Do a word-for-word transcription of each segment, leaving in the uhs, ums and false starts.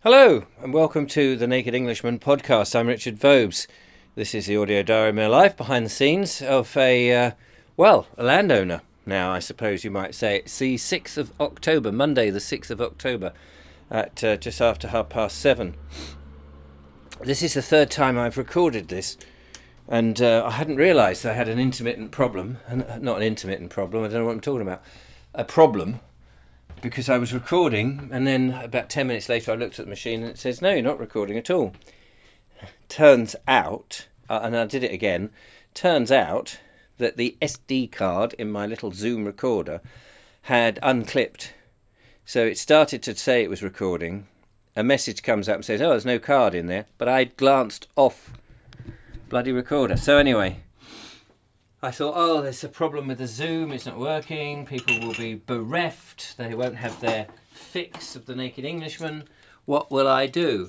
Hello and welcome to the Naked Englishman podcast. I'm Richard Vobes. This is the audio diary of my life behind the scenes of a, uh, well, a landowner now, I suppose you might say. It's the sixth of October, Monday the sixth of October at uh, just after half past seven. This is the third time I've recorded this and uh, I hadn't realised I had an intermittent problem, not an intermittent problem, I don't know what I'm talking about, a problem. Because I was recording, and then about ten minutes later I looked at the machine and it says, no, you're not recording at all. Turns out, uh, and I did it again, turns out that the S D card in my little Zoom recorder had unclipped. So it started to say it was recording. A message comes up and says, oh, there's no card in there. But I'd glanced off bloody recorder. So anyway, I thought, oh, there's a problem with the Zoom, it's not working, people will be bereft, they won't have their fix of the Naked Englishman. What will I do?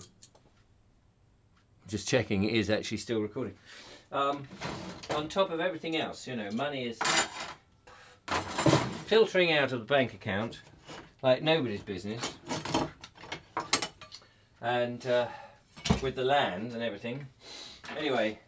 Just checking it is actually still recording. Um, on top of everything else, you know, money is filtering out of the bank account like nobody's business. And uh, with the land and everything. Anyway,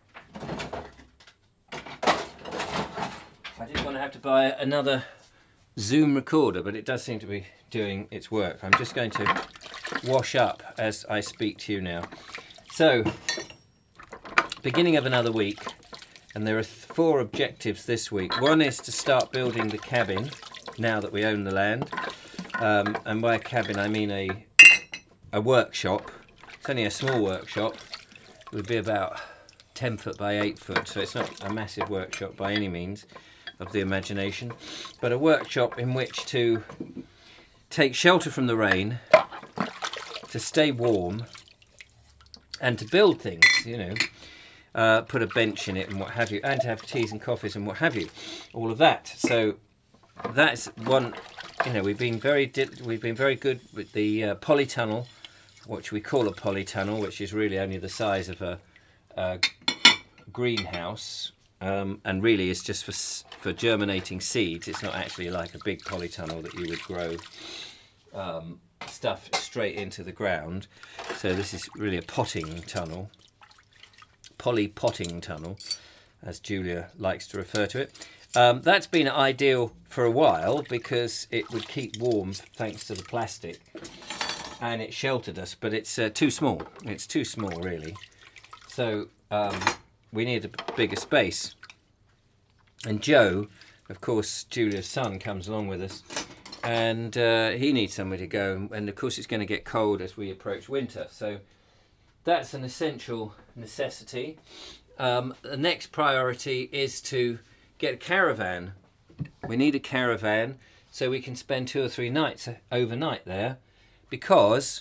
I didn't want to have to buy another Zoom recorder, but it does seem to be doing its work. I'm just going to wash up as I speak to you now. So, beginning of another week, and there are four objectives this week. One is to start building the cabin, now that we own the land. Um, and by a cabin I mean a, a workshop. It's only a small workshop. It would be about ten foot by eight foot, so it's not a massive workshop by any means of the imagination, but a workshop in which to take shelter from the rain, to stay warm, and to build things, you know, uh, put a bench in it and what have you, and to have teas and coffees and what have you, all of that. So that's one. You know, we've been very di- we've been very good with the uh, polytunnel, which we call a polytunnel, which is really only the size of a, a greenhouse. Um, and really it's just for for germinating seeds. It's not actually like a big polytunnel that you would grow um, stuff straight into the ground. So this is really a potting tunnel, poly-potting tunnel, as Julia likes to refer to it. Um, that's been ideal for a while because it would keep warm thanks to the plastic, and it sheltered us, but it's uh, too small. It's too small, really. So um, we need a bigger space. And Joe, of course, Julia's son, comes along with us, and uh, he needs somewhere to go. And of course, it's going to get cold as we approach winter. So that's an essential necessity. Um, the next priority is to get a caravan. We need a caravan so we can spend two or three nights overnight there, because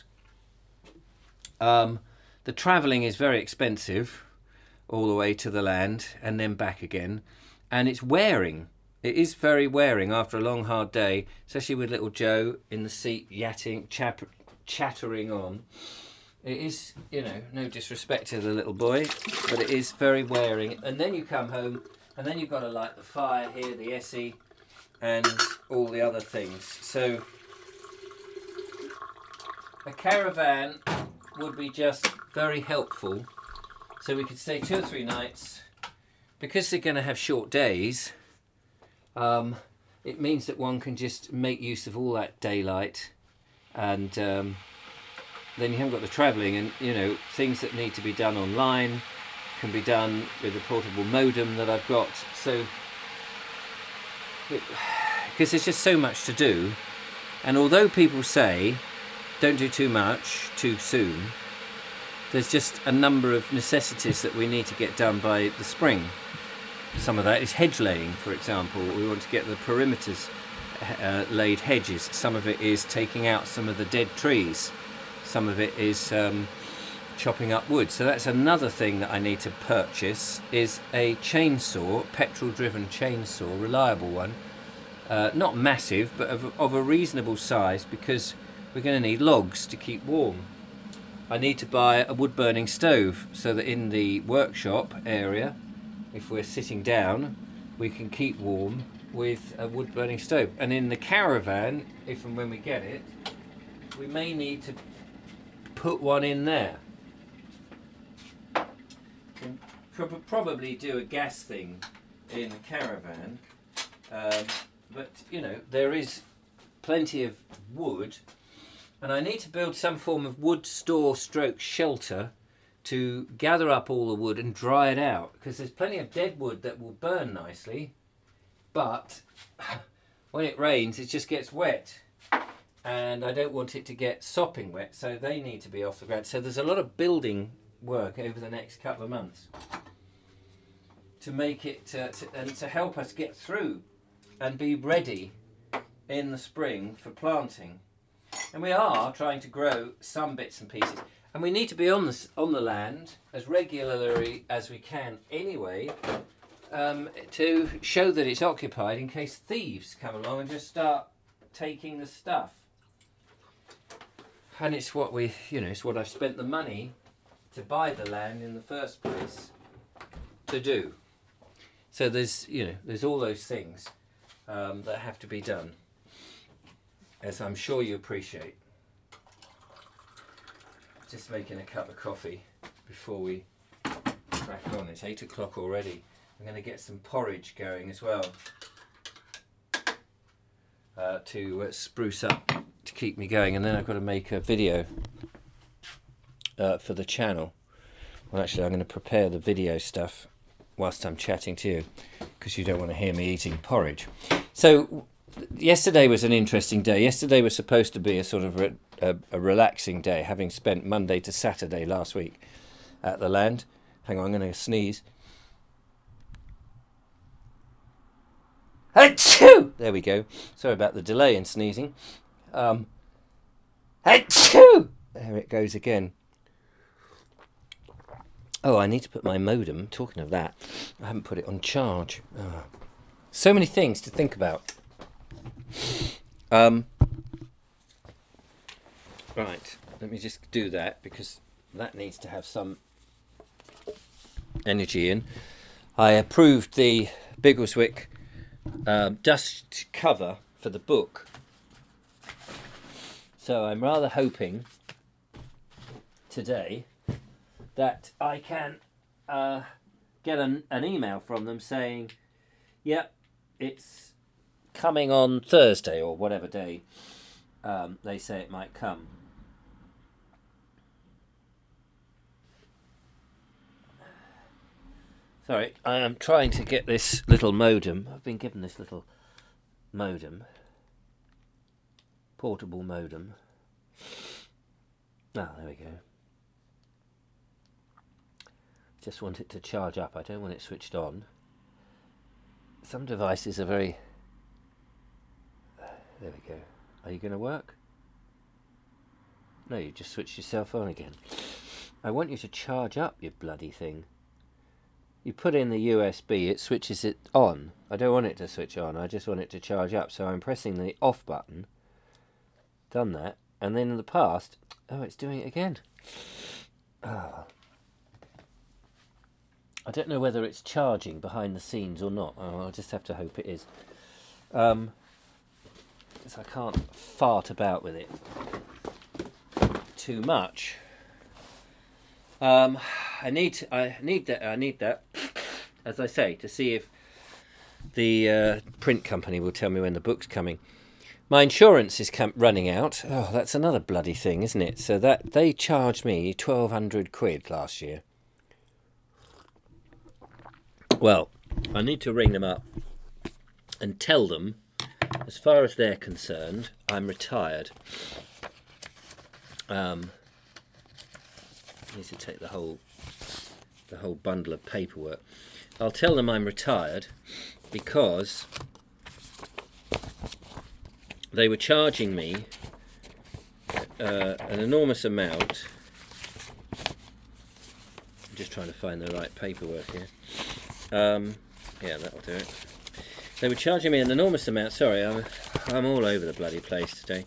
um, the travelling is very expensive all the way to the land and then back again, and it's wearing. It is very wearing after a long hard day, especially with little Joe in the seat yatting, chap- chattering on. It is, you know, no disrespect to the little boy, but it is very wearing. And then you come home and then you've got to light the fire here, the Essie, and all the other things. So a caravan would be just very helpful. So we could stay two or three nights. Because they're going to have short days, um, it means that one can just make use of all that daylight, and um, then you haven't got the travelling, and you know, things that need to be done online can be done with a portable modem that I've got. So, because there's just so much to do, and although people say don't do too much too soon, there's just a number of necessities that we need to get done by the spring. Some of that is hedge laying, for example. We want to get the perimeters uh, laid hedges. Some of it is taking out some of the dead trees. Some of it is um, chopping up wood. So that's another thing that I need to purchase, is a chainsaw, petrol-driven chainsaw, reliable one. Uh, not massive, but of, of a reasonable size, because we're going to need logs to keep warm. I need to buy a wood-burning stove so that in the workshop area, if we're sitting down, we can keep warm with a wood-burning stove. And in the caravan, if and when we get it, we may need to put one in there. Can pro- probably do a gas thing in a caravan, um, but you know, there is plenty of wood, and I need to build some form of wood store stroke shelter to gather up all the wood and dry it out, because there's plenty of dead wood that will burn nicely, but when it rains it just gets wet, and I don't want it to get sopping wet, so they need to be off the ground. So there's a lot of building work over the next couple of months to make it uh, to, and to help us get through and be ready in the spring for planting. And we are trying to grow some bits and pieces, and we need to be on the, on the land as regularly as we can anyway, um, to show that it's occupied in case thieves come along and just start taking the stuff. And it's what we, you know, it's what I've spent the money to buy the land in the first place to do. So there's, you know, there's all those things um, that have to be done, as I'm sure you appreciate. Just making a cup of coffee before we crack on. It's eight o'clock already. I'm going to get some porridge going as well uh, to uh, spruce up, to keep me going, and then I've got to make a video uh, for the channel. Well, actually, I'm going to prepare the video stuff whilst I'm chatting to you, because you don't want to hear me eating porridge. So yesterday was an interesting day. Yesterday was supposed to be a sort of re- a, a relaxing day, having spent Monday to Saturday last week at the land. Hang on, I'm going to sneeze. Achoo! There we go. Sorry about the delay in sneezing. Um, achoo! There it goes again. Oh, I need to put my modem. Talking of that, I haven't put it on charge. Oh. So many things to think about. Um, right, let me just do that, because that needs to have some energy in. I approved the Biggleswick um, dust cover for the book, so I'm rather hoping today that I can uh, get an, an email from them saying, yep, yeah, it's coming on Thursday or whatever day um, they say it might come. Sorry, I am trying to get this little modem. I've been given this little modem, portable modem. Ah, there we go. Just want it to charge up. I don't want it switched on. Some devices are very... There we go. Are you going to work? No, you just switched yourself on again. I want you to charge up, you bloody thing. You put in the U S B, it switches it on. I don't want it to switch on, I just want it to charge up. So I'm pressing the off button. Done that. And then in the past... Oh, it's doing it again. Oh. I don't know whether it's charging behind the scenes or not. Oh, I'll just have to hope it is. Um, because I can't fart about with it too much. Um, I need to, I need that. I need that, as I say, to see if the uh, print company will tell me when the book's coming. My insurance is com- running out. Oh, that's another bloody thing, isn't it? So that they charged me twelve hundred quid last year. Well, I need to ring them up and tell them, as far as they're concerned, I'm retired. Um, I need to take the whole, the whole bundle of paperwork. I'll tell them I'm retired because they were charging me uh, an enormous amount. I'm just trying to find the right paperwork here. Um, yeah, that'll do it. They were charging me an enormous amount. Sorry, I'm, I'm all over the bloody place today.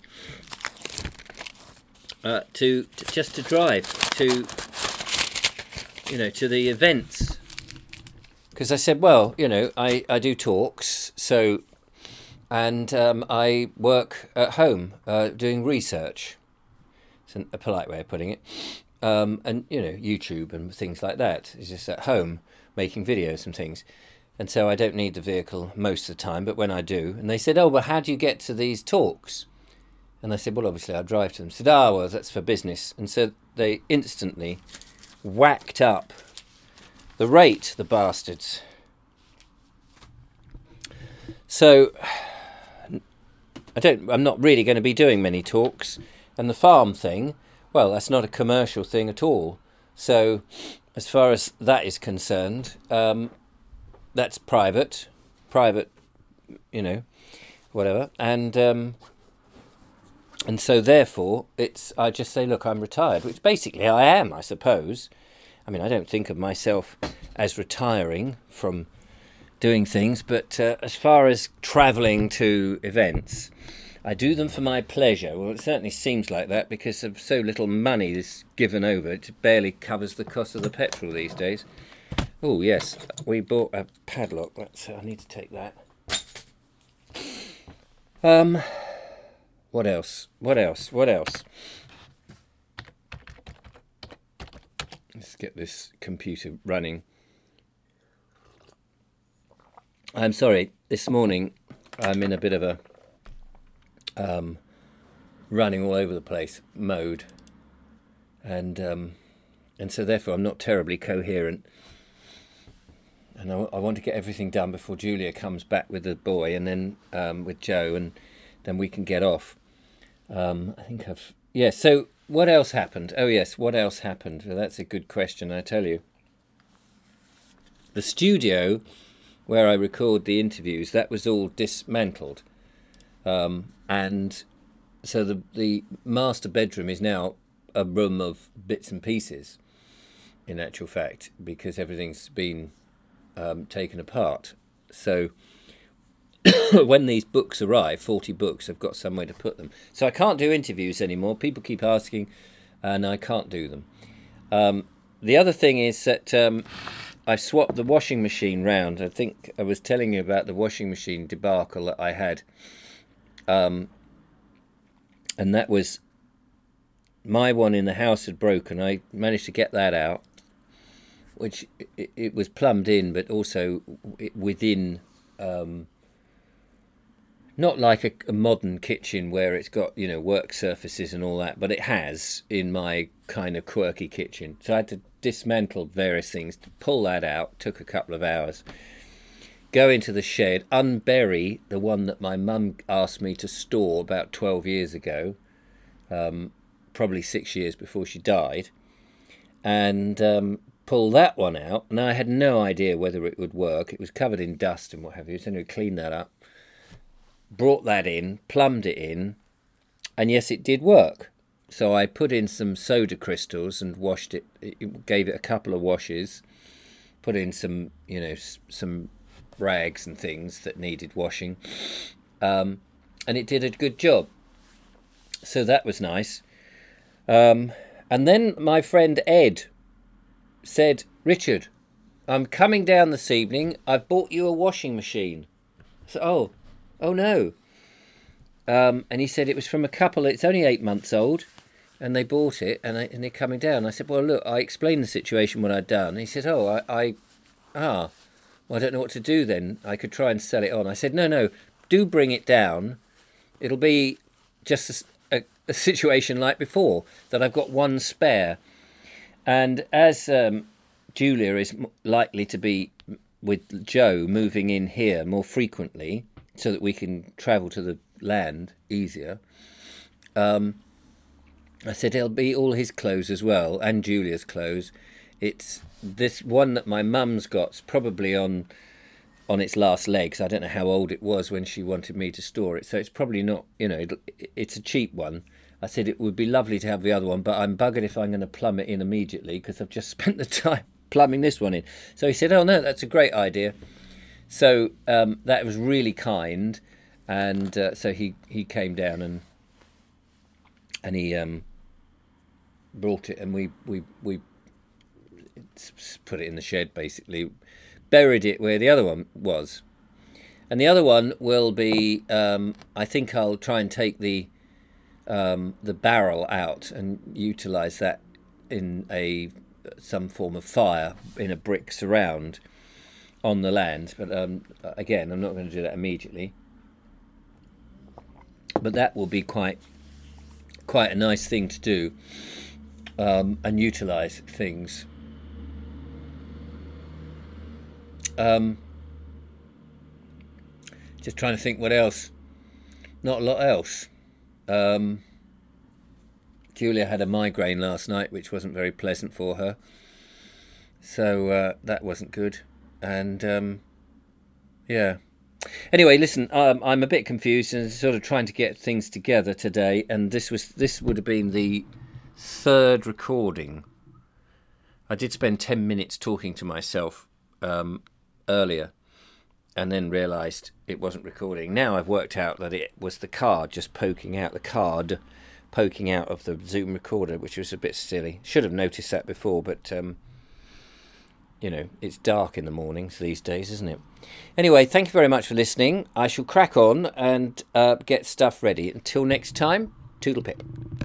Uh, to, to just to drive to, you know, to the events. Because I said, well, you know, I, I do talks, so, and um, I work at home uh, doing research. It's an, a polite way of putting it. Um, and, you know, YouTube and things like that. It's just at home making videos and things. And so I don't need the vehicle most of the time, but when I do, and they said, oh, well, how do you get to these talks? And I said, well, obviously I drive to them. Said, ah, well, that's for business. And so they instantly whacked up the rate, the bastards. So I don't, I'm not really going to be doing many talks. And the farm thing, well, that's not a commercial thing at all. So as far as that is concerned, um, that's private, private, you know, whatever. And um, and so therefore, it's I just say, look, I'm retired, which basically I am, I suppose. I mean, I don't think of myself as retiring from doing things, but uh, as far as travelling to events, I do them for my pleasure. Well, it certainly seems like that because of so little money that's given over. It barely covers the cost of the petrol these days. Oh, yes, we bought a padlock. That's, I need to take that. Um, what else? What else? What else? Let's get this computer running. I'm sorry, this morning I'm in a bit of a um, running all over the place mode. And um, and so therefore I'm not terribly coherent. And I, I want to get everything done before Julia comes back with the boy and then um, with Joe, and then we can get off. Um, I think I've... Yeah, so what else happened? Oh, yes, what else happened? Well, that's a good question, I tell you. The studio where I record the interviews, that was all dismantled. Um, and so the, the master bedroom is now a room of bits and pieces, in actual fact, because everything's been... Um, taken apart. So when these books arrive, forty books, I've got somewhere to put them. So I can't do interviews anymore. People keep asking, and I can't do them. Um, the other thing is that um, I've swapped the washing machine round. I think I was telling you about the washing machine debacle that I had. Um, and that was my one in the house had broken. I managed to get that out, which it, it was plumbed in, but also within, um, not like a, a modern kitchen where it's got, you know, work surfaces and all that, but it has in my kind of quirky kitchen. So I had to dismantle various things to pull that out. Took a couple of hours. Go into the shed, unbury the one that my mum asked me to store about twelve years ago, um, probably six years before she died, and um, pull that one out. And I had no idea whether it would work. It was covered in dust and what have you. So anyway, cleaned that up, brought that in, plumbed it in, and yes, it did work. So I put in some soda crystals and washed it, it gave it a couple of washes, put in some, you know, some rags and things that needed washing, um, and it did a good job. So that was nice. Um, and then my friend Ed said, Richard, I'm coming down this evening. I've bought you a washing machine. So, oh, oh no. Um, and he said it was from a couple, it's only eight months old, and they bought it, and, I, and they're coming down. I said, well, look, I explained the situation, what I'd done. He said, oh, I, I ah, well, I don't know what to do then. I could try and sell it on. I said, no, no, do bring it down. It'll be just a, a, a situation like before, that I've got one spare. And as um, Julia is likely to be with Joe moving in here more frequently so that we can travel to the land easier, um, I said it'll be all his clothes as well, and Julia's clothes. It's this one that my mum's got's probably on on its last legs. I don't know how old it was when she wanted me to store it, so it's probably not, you know, it, it's a cheap one. I said it would be lovely to have the other one, but I'm buggered if I'm going to plumb it in immediately because I've just spent the time plumbing this one in. So he said, oh no, that's a great idea. So um, that was really kind, and uh, so he, he came down and and he um, brought it, and we, we, we put it in the shed, basically, buried it where the other one was. And the other one will be, um, I think I'll try and take the um, the barrel out and utilise that in a some form of fire in a brick surround on the land. But um, again, I'm not going to do that immediately. But that will be quite quite a nice thing to do, um, and utilise things. Um, just trying to think what else. Not a lot else. Um, Julia had a migraine last night, which wasn't very pleasant for her. So uh, that wasn't good. And um, yeah. Anyway, listen, um, I'm a bit confused and sort of trying to get things together today. And this was this would have been the third recording. I did spend ten minutes talking to myself um, earlier, and then realised it wasn't recording. Now I've worked out that it was the card just poking out, the card poking out of the Zoom recorder, which was a bit silly. Should have noticed that before, but, um, you know, it's dark in the mornings these days, isn't it? Anyway, thank you very much for listening. I shall crack on and uh, get stuff ready. Until next time, toodle pip.